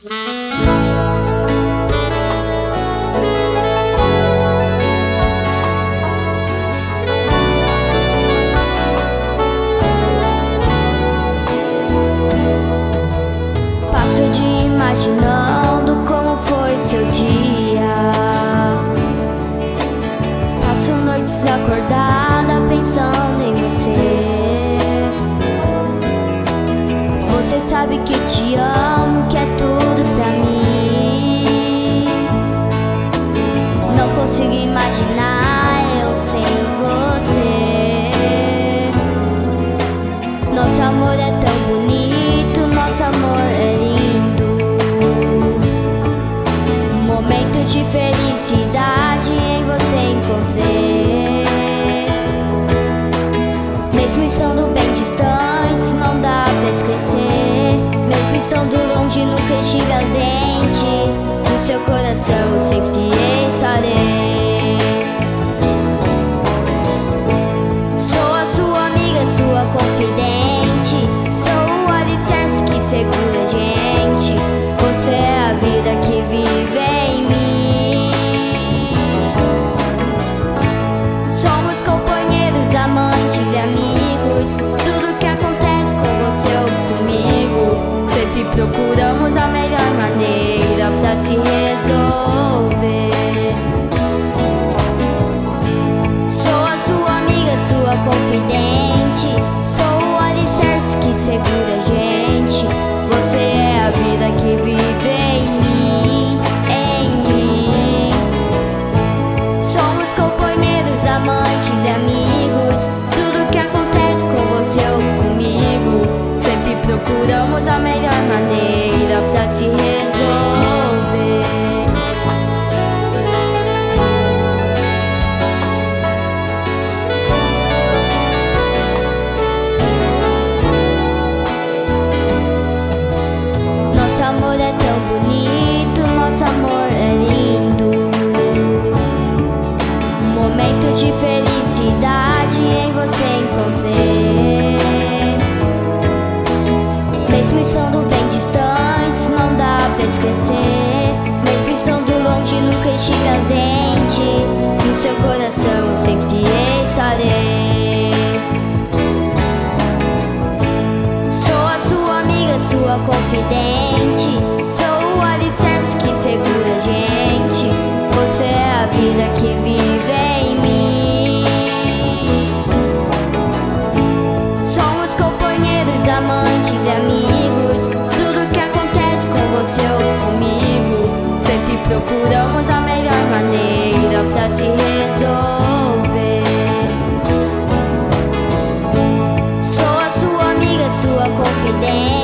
Passo o dia imaginando como foi seu dia. Passo noites acordada pensando em você. Você sabe que te amo, que é tudo pra mim. Não consigo imaginar eu sem você. Nosso amor é tão bonito, nosso amor é lindo. Momento de felicidade em você encontrei. Mesmo estando bem distantes, não dá pra esquecer. Mesmo estando longe, nunca estive ausente. No seu coração eu sempre estarei. Sou a sua amiga, sua confidente. Sou o alicerce que segura a gente. Você é a vida que vive em mim. Somos companheiros, amantes e amigos. Tudo que acontece com você ou comigo, sempre procuramos a melhor maneira pra se resolver. Sou a sua amiga, sua confidente. Sou o alicerce que segura a gente. Você é a vida que vive em mim, em mim. Somos companheiros, amantes e amigos. Tudo que acontece com você ou comigo, sempre procuramos a melhor maneira pra se resolver. Nosso amor é tão bonito, nosso amor é lindo. Momento de felicidade em você encontrei. Mesmo estando bem distantes, não dá pra esquecer. Mesmo estando longe, nunca estive ausente. No seu coração eu sempre estarei. Sou a sua amiga, sua confidente. Sou o alicerce que segura a gente. Você é a vida que vive em mim. Somos companheiros, amantes e amigos. Tudo que acontece com você ou comigo, sempre procuramos a melhor maneira pra se resolver. Sou a sua amiga, sua confidente.